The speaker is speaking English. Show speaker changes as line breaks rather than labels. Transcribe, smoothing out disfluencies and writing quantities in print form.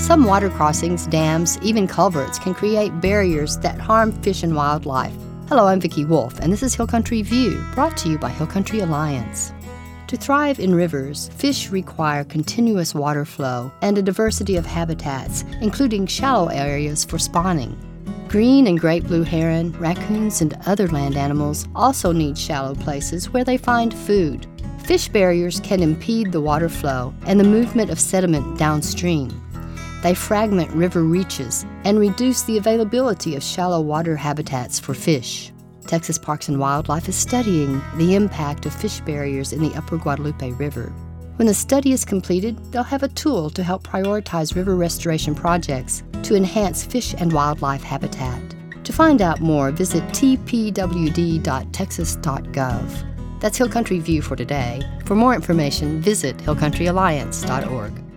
Some water crossings, dams, even culverts can create barriers that harm fish and wildlife. Hello, I'm Vicki Wolf, and this is Hill Country View, brought to you by Hill Country Alliance. To thrive in rivers, fish require continuous water flow and a diversity of habitats, including shallow areas for spawning. Green and great blue heron, raccoons, and other land animals also need shallow places where they find food. Fish barriers can impede the water flow and the movement of sediment downstream. They fragment river reaches and reduce the availability of shallow water habitats for fish. Texas Parks and Wildlife is studying the impact of fish barriers in the Upper Guadalupe River. When the study is completed, they'll have a tool to help prioritize river restoration projects to enhance fish and wildlife habitat. To find out more, visit tpwd.texas.gov. That's Hill Country View for today. For more information, visit hillcountryalliance.org.